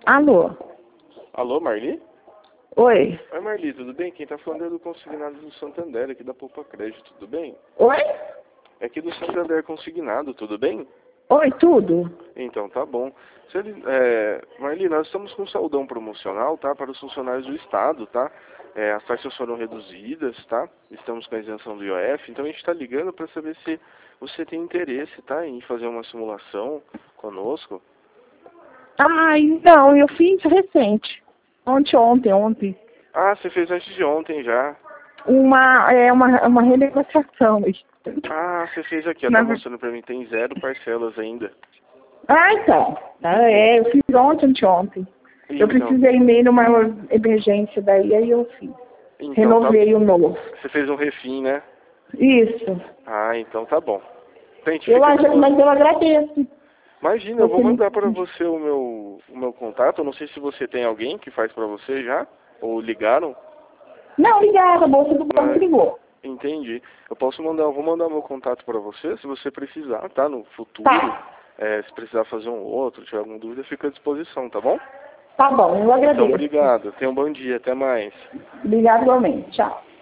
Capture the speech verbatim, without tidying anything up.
Alô? Alô, Marli? Oi? Oi, Marli, tudo bem? Quem tá falando é do Consignado do Santander, aqui da Poupa Crédito, tudo bem? Oi? É aqui do Santander Consignado, tudo bem? Oi, tudo? Então, tá bom. Se ele, é, Marli, nós estamos com um saldão promocional, tá? Para os funcionários do Estado, tá? É, as taxas foram reduzidas, tá? Estamos com a isenção do I O F, então a gente está ligando para saber se você tem interesse, tá? Em fazer uma simulação conosco. Ai, não, eu fiz recente. Ontem, ontem, ontem. Ah, você fez antes de ontem já. Uma, é uma, uma renegociação. Ah, você fez aqui, ó, Na tá ver- mostrando pra mim, tem zero parcelas ainda. Ah, então. Ah, é, eu fiz ontem, anteontem. Eu Então, precisei meio numa emergência daí, aí eu fiz. então tá, Renovei o novo. você fez um refim, né? Isso. Ah, então tá bom. Gente, Eu, fica acho- disposto. mas eu agradeço. Imagina, eu vou Você me... mandar pra você o meu, o meu contato, eu não sei se você tem alguém que faz pra você já, ou ligaram, Não, obrigada, a bolsa do banco mas ligou. entendi. Eu posso mandar, eu vou mandar meu contato pra você, se você precisar, tá? No futuro, Tá. é, se precisar fazer um outro, tiver alguma dúvida, fica à disposição, tá bom? Tá bom, eu Então, agradeço. obrigado. Tenha um bom dia. Até mais. Obrigada igualmente. Tchau.